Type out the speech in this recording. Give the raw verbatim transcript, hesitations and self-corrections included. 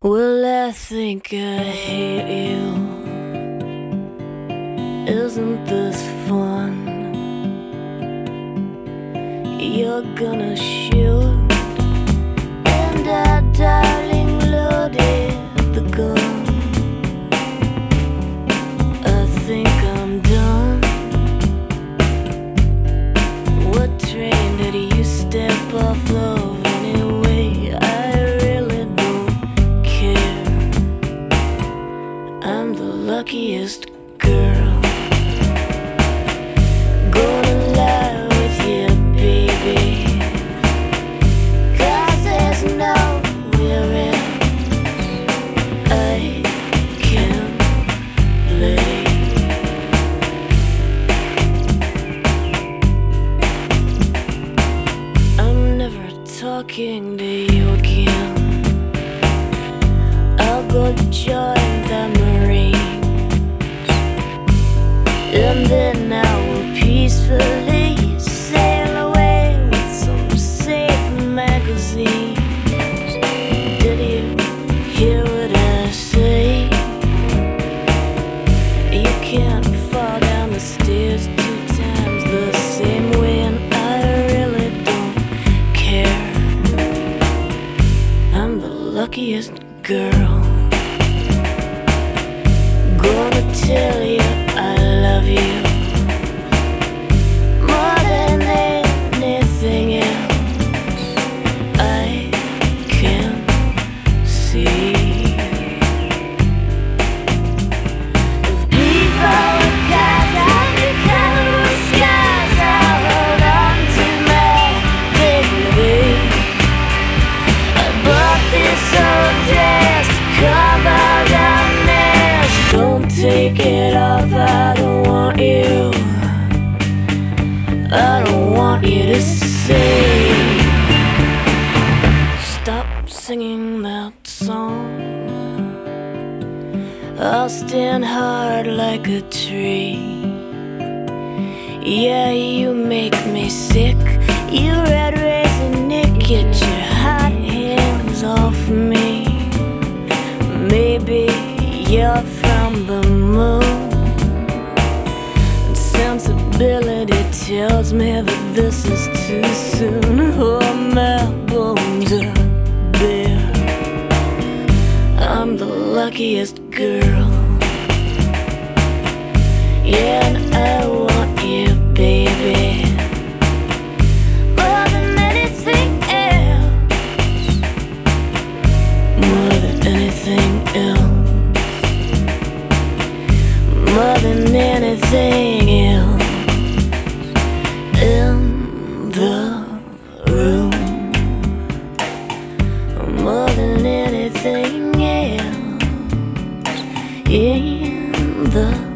Well, I think I hate you. Isn't this fun? You're gonna shoot, and I, darling, loaded the gun. I think I'm done. What train did you step off of anyway? I really don't care. I'm the luckiest girl. Gonna lie with you, baby, 'cause there's nowhere else I can play. I'm never talking to you again. I'll go join the Marines, and then I will peacefully sail away with some safe magazines. Did you hear what I say? You can't fall down the stairs two times the same way, and I really don't care. I'm the luckiest girl. Gonna tell you I love you more than anything else I can see. If people were guys, I'd be covered with scars. I'll hold on to my dignity. I bought this old dress to cover down this. Don't take it off, I don't want you. I don't want you to say. Stop singing that song. I'll stand hard like a tree. Yeah, you make me sick. You red raisin Nick, get your hot hands off me. Maybe you're from the moon. Sensibility tells me that this is too soon. Oh, my bones are bare. I'm the luckiest girl. Yeah, and I want you, baby, more than anything else. More than anything else. More than anything else in the room. More than anything else in the